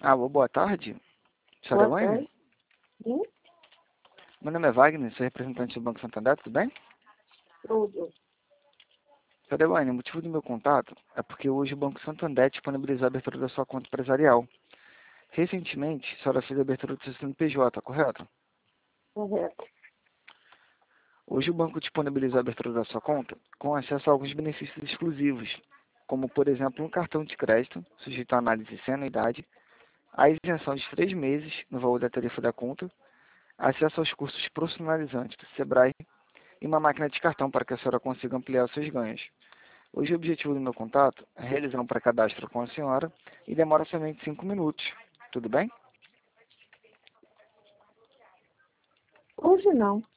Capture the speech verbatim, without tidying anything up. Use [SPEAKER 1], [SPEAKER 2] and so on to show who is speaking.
[SPEAKER 1] Alô, boa tarde. Senhora
[SPEAKER 2] Boa
[SPEAKER 1] Elaine?
[SPEAKER 2] tarde. Sim,
[SPEAKER 1] Meu nome é Wagner, sou representante do Banco Santander, tudo bem?
[SPEAKER 2] tudo.
[SPEAKER 1] Senhora Elaine, o motivo do meu contato é porque hoje o Banco Santander disponibilizou a abertura da sua conta empresarial. Recentemente, a senhora fez a abertura do seu C N P J, correto?
[SPEAKER 2] Correto.
[SPEAKER 1] Hoje o banco disponibilizou a abertura da sua conta com acesso a alguns benefícios exclusivos, como, por exemplo, um cartão de crédito, sujeito à análise sem anuidade, a isenção de três meses no valor da tarifa da conta, acesso aos cursos profissionalizantes do Sebrae e uma máquina de cartão para que a senhora consiga ampliar os seus ganhos. Hoje o objetivo do meu contato é realizar um pré-cadastro com a senhora e demora somente cinco minutos. Tudo bem?
[SPEAKER 2] Hoje não.